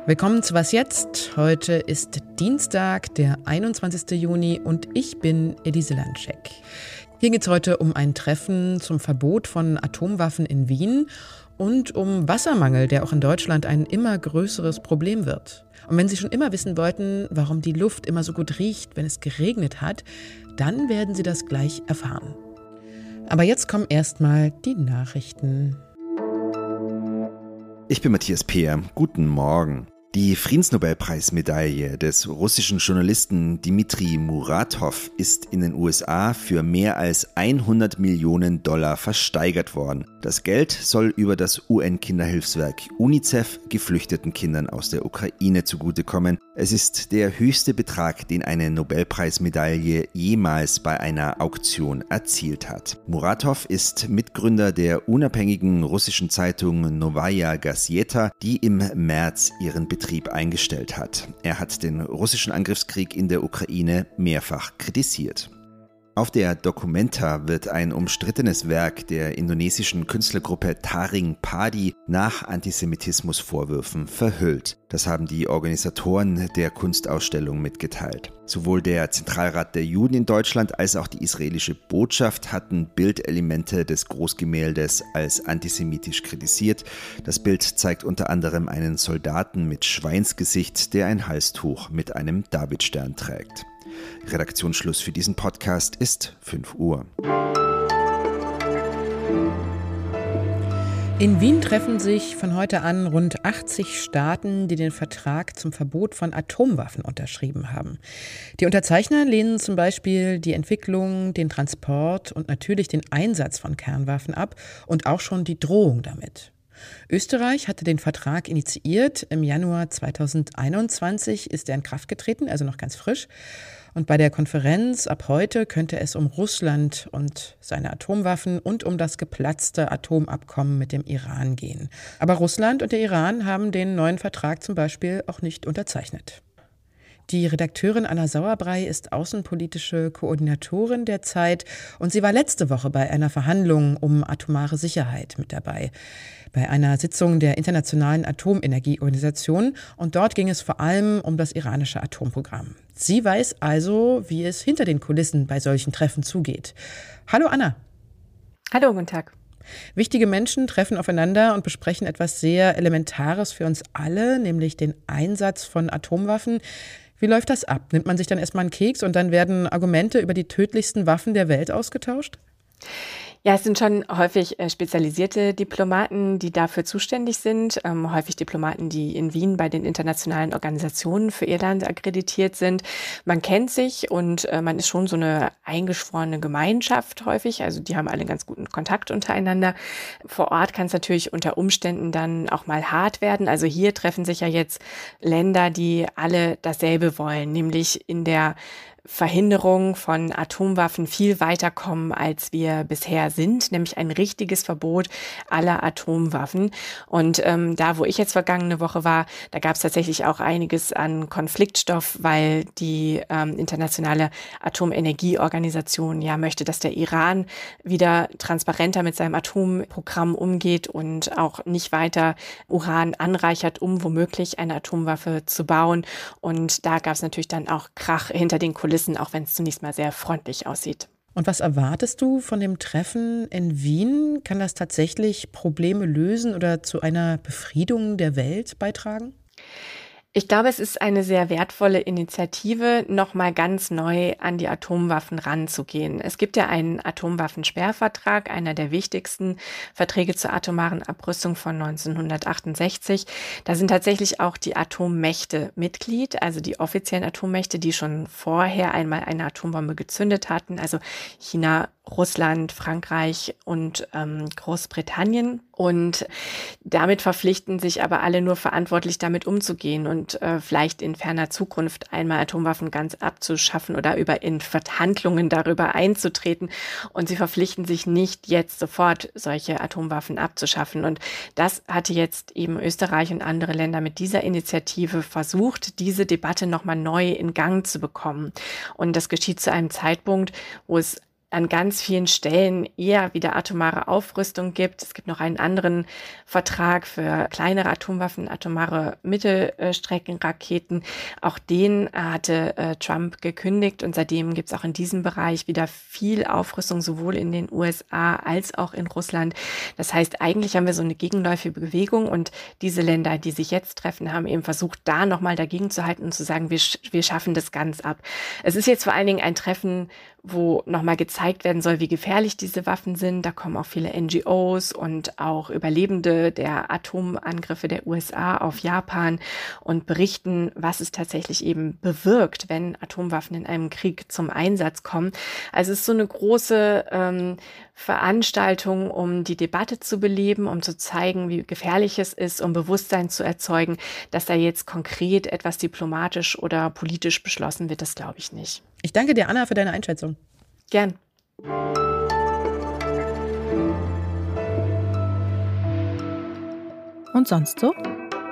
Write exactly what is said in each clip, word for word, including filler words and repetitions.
Willkommen zu Was jetzt? Heute ist Dienstag, der einundzwanzigster Juni und ich bin Elise Landscheck. Hier geht es heute um ein Treffen zum Verbot von Atomwaffen in Wien und um Wassermangel, der auch in Deutschland ein immer größeres Problem wird. Und wenn Sie schon immer wissen wollten, warum die Luft immer so gut riecht, wenn es geregnet hat, dann werden Sie das gleich erfahren. Aber jetzt kommen erstmal die Nachrichten. Ich bin Matthias Peer. Guten Morgen. Die Friedensnobelpreismedaille des russischen Journalisten Dmitri Muratov ist in den U S A für mehr als hundert Millionen Dollar versteigert worden. Das Geld soll über das U N-Kinderhilfswerk UNICEF geflüchteten Kindern aus der Ukraine zugutekommen. Es ist der höchste Betrag, den eine Nobelpreismedaille jemals bei einer Auktion erzielt hat. Muratov ist Mitgründer der unabhängigen russischen Zeitung Novaya Gazeta, die im März ihren Betrieb eingestellt hat. Er hat den russischen Angriffskrieg in der Ukraine mehrfach kritisiert. Auf der Documenta wird ein umstrittenes Werk der indonesischen Künstlergruppe Taring Padi nach Antisemitismusvorwürfen verhüllt. Das haben die Organisatoren der Kunstausstellung mitgeteilt. Sowohl der Zentralrat der Juden in Deutschland als auch die israelische Botschaft hatten Bildelemente des Großgemäldes als antisemitisch kritisiert. Das Bild zeigt unter anderem einen Soldaten mit Schweinsgesicht, der ein Halstuch mit einem Davidstern trägt. Redaktionsschluss für diesen Podcast ist fünf Uhr. In Wien treffen sich von heute an rund achtzig Staaten, die den Vertrag zum Verbot von Atomwaffen unterschrieben haben. Die Unterzeichner lehnen zum Beispiel die Entwicklung, den Transport und natürlich den Einsatz von Kernwaffen ab und auch schon die Drohung damit. Österreich hatte den Vertrag initiiert. Im Januar zweitausendeinundzwanzig ist er in Kraft getreten, also noch ganz frisch. Und bei der Konferenz ab heute könnte es um Russland und seine Atomwaffen und um das geplatzte Atomabkommen mit dem Iran gehen. Aber Russland und der Iran haben den neuen Vertrag zum Beispiel auch nicht unterzeichnet. Die Redakteurin Anna Sauerbrei ist außenpolitische Koordinatorin der Zeit und sie war letzte Woche bei einer Verhandlung um atomare Sicherheit mit dabei, bei einer Sitzung der Internationalen Atomenergieorganisation, und dort ging es vor allem um das iranische Atomprogramm. Sie weiß also, wie es hinter den Kulissen bei solchen Treffen zugeht. Hallo Anna. Hallo, guten Tag. Wichtige Menschen treffen aufeinander und besprechen etwas sehr Elementares für uns alle, nämlich den Einsatz von Atomwaffen. Wie läuft das ab? Nimmt man sich dann erstmal einen Keks und dann werden Argumente über die tödlichsten Waffen der Welt ausgetauscht? Ja, es sind schon häufig äh, spezialisierte Diplomaten, die dafür zuständig sind. Ähm, häufig Diplomaten, die in Wien bei den internationalen Organisationen für ihr Land akkreditiert sind. Man kennt sich und äh, man ist schon so eine eingeschworene Gemeinschaft häufig. Also die haben alle ganz guten Kontakt untereinander. Vor Ort kann es natürlich unter Umständen dann auch mal hart werden. Also hier treffen sich ja jetzt Länder, die alle dasselbe wollen, nämlich in der Verhinderung von Atomwaffen viel weiterkommen, als wir bisher sind, nämlich ein richtiges Verbot aller Atomwaffen. Und ähm, da, wo ich jetzt vergangene Woche war, da gab es tatsächlich auch einiges an Konfliktstoff, weil die ähm, internationale Atomenergieorganisation ja möchte, dass der Iran wieder transparenter mit seinem Atomprogramm umgeht und auch nicht weiter Uran anreichert, um womöglich eine Atomwaffe zu bauen. Und da gab es natürlich dann auch Krach hinter den Kulissen, auch wenn es zunächst mal sehr freundlich aussieht. Und was erwartest du von dem Treffen in Wien? Kann das tatsächlich Probleme lösen oder zu einer Befriedung der Welt beitragen? Ich glaube, es ist eine sehr wertvolle Initiative, nochmal ganz neu an die Atomwaffen ranzugehen. Es gibt ja einen Atomwaffensperrvertrag, einer der wichtigsten Verträge zur atomaren Abrüstung von neunzehnhundertachtundsechzig. Da sind tatsächlich auch die Atommächte Mitglied, also die offiziellen Atommächte, die schon vorher einmal eine Atombombe gezündet hatten, also China, Russland, Frankreich und ähm, Großbritannien. Und damit verpflichten sich aber alle nur verantwortlich damit umzugehen und äh, vielleicht in ferner Zukunft einmal Atomwaffen ganz abzuschaffen oder über in Verhandlungen darüber einzutreten. Und sie verpflichten sich nicht jetzt sofort solche Atomwaffen abzuschaffen. Und das hatte jetzt eben Österreich und andere Länder mit dieser Initiative versucht, diese Debatte nochmal neu in Gang zu bekommen. Und das geschieht zu einem Zeitpunkt, wo es an ganz vielen Stellen eher wieder atomare Aufrüstung gibt. Es gibt noch einen anderen Vertrag für kleinere Atomwaffen, atomare Mittelstreckenraketen. Auch den hatte äh, Trump gekündigt und seitdem gibt es auch in diesem Bereich wieder viel Aufrüstung, sowohl in den U S A als auch in Russland. Das heißt, eigentlich haben wir so eine gegenläufige Bewegung und diese Länder, die sich jetzt treffen, haben eben versucht, da nochmal dagegen zu halten und zu sagen, wir, wir schaffen das ganz ab. Es ist jetzt vor allen Dingen ein Treffen, wo nochmal gezeigt werden soll, wie gefährlich diese Waffen sind. Da kommen auch viele N G Os und auch Überlebende der Atomangriffe der U S A auf Japan und berichten, was es tatsächlich eben bewirkt, wenn Atomwaffen in einem Krieg zum Einsatz kommen. Also es ist so eine große ähm, Veranstaltung, um die Debatte zu beleben, um zu zeigen, wie gefährlich es ist, um Bewusstsein zu erzeugen. Dass da jetzt konkret etwas diplomatisch oder politisch beschlossen wird, das glaube ich nicht. Ich danke dir, Anna, für deine Einschätzung. Gern. Und sonst so?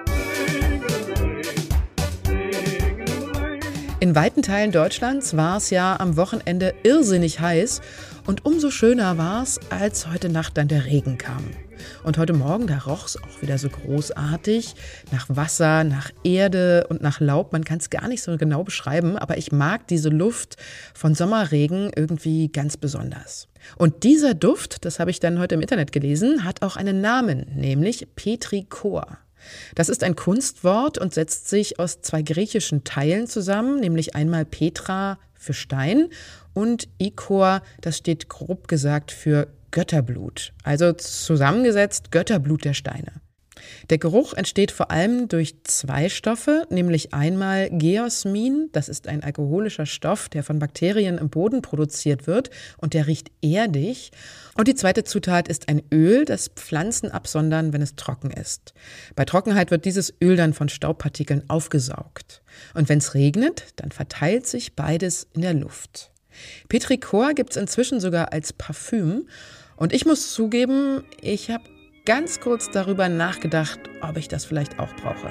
In weiten Teilen Deutschlands war es ja am Wochenende irrsinnig heiß und umso schöner war es, als heute Nacht dann der Regen kam. Und heute Morgen, da roch es auch wieder so großartig nach Wasser, nach Erde und nach Laub. Man kann es gar nicht so genau beschreiben, aber ich mag diese Luft von Sommerregen irgendwie ganz besonders. Und dieser Duft, das habe ich dann heute im Internet gelesen, hat auch einen Namen, nämlich Petrichor. Das ist ein Kunstwort und setzt sich aus zwei griechischen Teilen zusammen, nämlich einmal Petra für Stein und Ichor, das steht grob gesagt für Götterblut, also zusammengesetzt Götterblut der Steine. Der Geruch entsteht vor allem durch zwei Stoffe, nämlich einmal Geosmin, das ist ein alkoholischer Stoff, der von Bakterien im Boden produziert wird und der riecht erdig. Und die zweite Zutat ist ein Öl, das Pflanzen absondern, wenn es trocken ist. Bei Trockenheit wird dieses Öl dann von Staubpartikeln aufgesaugt. Und wenn es regnet, dann verteilt sich beides in der Luft. Petrichor gibt es inzwischen sogar als Parfüm. Und ich muss zugeben, ich habe ganz kurz darüber nachgedacht, ob ich das vielleicht auch brauche.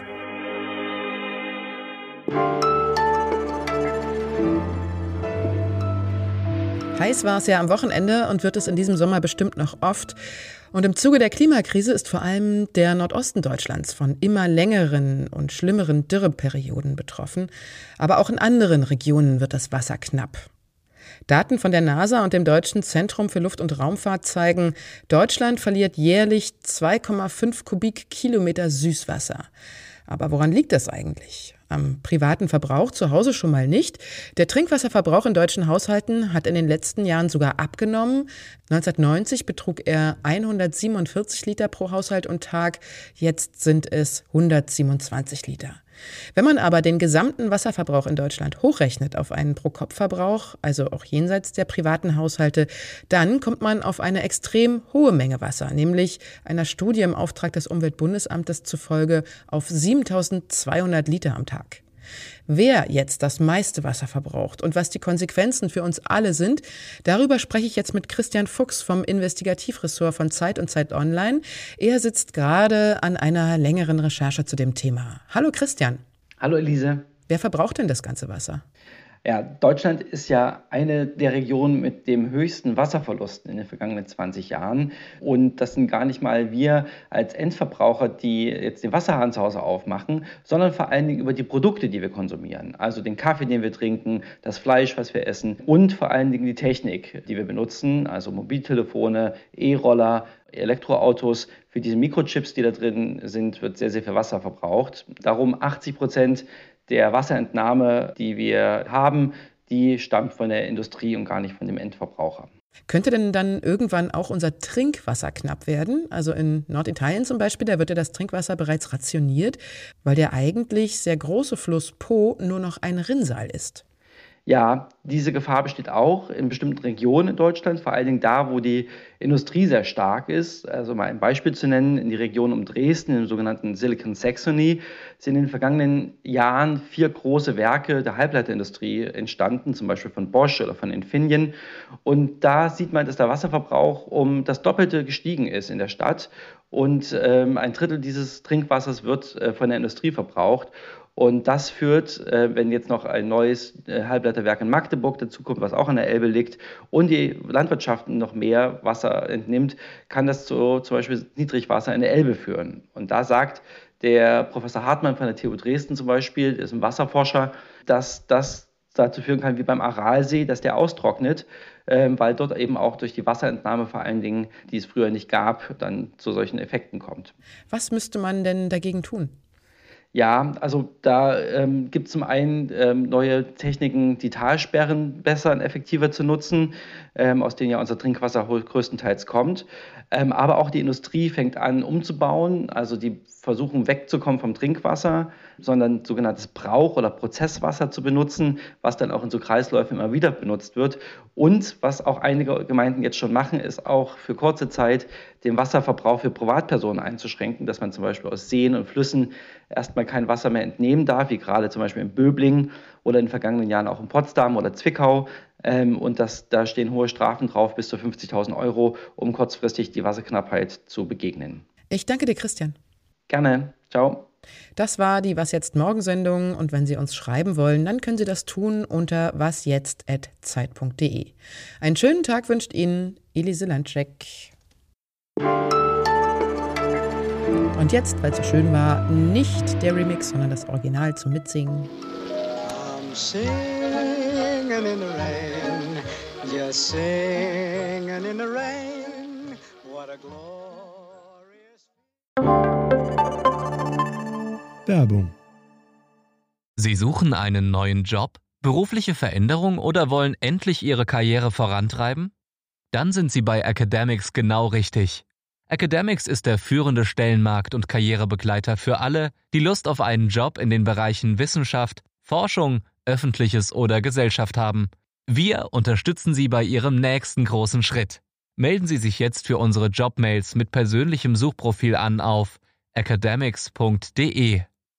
Heiß war es ja am Wochenende und wird es in diesem Sommer bestimmt noch oft. Und im Zuge der Klimakrise ist vor allem der Nordosten Deutschlands von immer längeren und schlimmeren Dürreperioden betroffen. Aber auch in anderen Regionen wird das Wasser knapp. Daten von der NASA und dem Deutschen Zentrum für Luft- und Raumfahrt zeigen, Deutschland verliert jährlich zwei Komma fünf Kubikkilometer Süßwasser. Aber woran liegt das eigentlich? Am privaten Verbrauch zu Hause schon mal nicht. Der Trinkwasserverbrauch in deutschen Haushalten hat in den letzten Jahren sogar abgenommen. neunzehnhundertneunzig betrug er hundertsiebenundvierzig Liter pro Haushalt und Tag. Jetzt sind es hundertsiebenundzwanzig Liter. Wenn man aber den gesamten Wasserverbrauch in Deutschland hochrechnet auf einen Pro-Kopf-Verbrauch, also auch jenseits der privaten Haushalte, dann kommt man auf eine extrem hohe Menge Wasser, nämlich einer Studie im Auftrag des Umweltbundesamtes zufolge auf siebentausendzweihundert Liter am Tag. Wer jetzt das meiste Wasser verbraucht und was die Konsequenzen für uns alle sind, darüber spreche ich jetzt mit Christian Fuchs vom Investigativressort von Zeit und Zeit Online. Er sitzt gerade an einer längeren Recherche zu dem Thema. Hallo Christian. Hallo Elise. Wer verbraucht denn das ganze Wasser? Ja, Deutschland ist ja eine der Regionen mit dem höchsten Wasserverlusten in den vergangenen zwanzig Jahren. Und das sind gar nicht mal wir als Endverbraucher, die jetzt den Wasserhahn zu Hause aufmachen, sondern vor allen Dingen über die Produkte, die wir konsumieren. Also den Kaffee, den wir trinken, das Fleisch, was wir essen und vor allen Dingen die Technik, die wir benutzen, also Mobiltelefone, E-Roller, Elektroautos. Für diese Mikrochips, die da drin sind, wird sehr, sehr viel Wasser verbraucht. Darum achtzig Prozent der Wasserentnahme, die wir haben, die stammt von der Industrie und gar nicht von dem Endverbraucher. Könnte denn dann irgendwann auch unser Trinkwasser knapp werden? Also in Norditalien zum Beispiel, da wird ja das Trinkwasser bereits rationiert, weil der eigentlich sehr große Fluss Po nur noch ein Rinnsal ist. Ja, diese Gefahr besteht auch in bestimmten Regionen in Deutschland, vor allen Dingen da, wo die Industrie sehr stark ist. Also mal ein Beispiel zu nennen, in die Region um Dresden, im sogenannten Silicon Saxony, sind in den vergangenen Jahren vier große Werke der Halbleiterindustrie entstanden, zum Beispiel von Bosch oder von Infineon. Und da sieht man, dass der Wasserverbrauch um das Doppelte gestiegen ist in der Stadt. Und ähm, ein Drittel dieses Trinkwassers wird äh, von der Industrie verbraucht. Und das führt, wenn jetzt noch ein neues Halbleiterwerk in Magdeburg dazukommt, was auch an der Elbe liegt, und die Landwirtschaft noch mehr Wasser entnimmt, kann das zu zum Beispiel Niedrigwasser in der Elbe führen. Und da sagt der Professor Hartmann von der T U Dresden zum Beispiel, ist ein Wasserforscher, dass das dazu führen kann, wie beim Aralsee, dass der austrocknet, weil dort eben auch durch die Wasserentnahme vor allen Dingen, die es früher nicht gab, dann zu solchen Effekten kommt. Was müsste man denn dagegen tun? Ja, also da ähm, gibt es zum einen ähm, neue Techniken, die Talsperren besser und effektiver zu nutzen, ähm, aus denen ja unser Trinkwasser größtenteils kommt. Ähm, aber auch die Industrie fängt an umzubauen, also die versuchen wegzukommen vom Trinkwasser, sondern sogenanntes Brauch- oder Prozesswasser zu benutzen, was dann auch in so Kreisläufen immer wieder benutzt wird. Und was auch einige Gemeinden jetzt schon machen, ist auch für kurze Zeit den Wasserverbrauch für Privatpersonen einzuschränken, dass man zum Beispiel aus Seen und Flüssen erstmal kein Wasser mehr entnehmen darf, wie gerade zum Beispiel in Böblingen oder in den vergangenen Jahren auch in Potsdam oder Zwickau. Ähm, und das, da stehen hohe Strafen drauf, bis zu fünfzigtausend Euro, um kurzfristig die Wasserknappheit zu begegnen. Ich danke dir, Christian. Gerne. Ciao. Das war die Was jetzt Morgen-Sendung und wenn Sie uns schreiben wollen, dann können Sie das tun unter wasjetzt at zeit punkt de. Einen schönen Tag wünscht Ihnen Elise Landscheck. Und jetzt, weil es so schön war, nicht der Remix, sondern das Original zum Mitsingen. I'm singing in the rain, just singing in the rain, what a glorious... Werbung. Sie suchen einen neuen Job, berufliche Veränderung oder wollen endlich Ihre Karriere vorantreiben? Dann sind Sie bei Academics genau richtig. Academics ist der führende Stellenmarkt- und Karrierebegleiter für alle, die Lust auf einen Job in den Bereichen Wissenschaft, Forschung, Öffentliches oder Gesellschaft haben. Wir unterstützen Sie bei Ihrem nächsten großen Schritt. Melden Sie sich jetzt für unsere Jobmails mit persönlichem Suchprofil an auf academics punkt de.